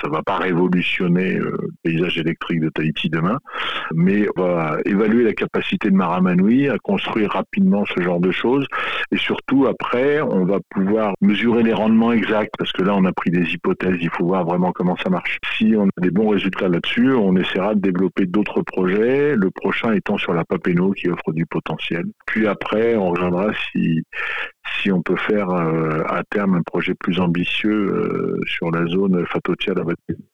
Ça va pas révolutionner le paysage électrique de Tahiti demain, mais on va évaluer la capacité de Maramanui à construire rapidement ce genre de choses. Et surtout, après, on va pouvoir mesurer les rendements exacts, parce que là, on a pris des hypothèses. Il faut voir vraiment comment ça marche. Si on a des bons résultats là-dessus, on essaiera de développer d'autres projets, le prochain étant sur la Papineau qui offre du potentiel. Puis après, on regardera si on peut faire à terme un projet plus ambitieux sur la zone Fatocia-Labatée.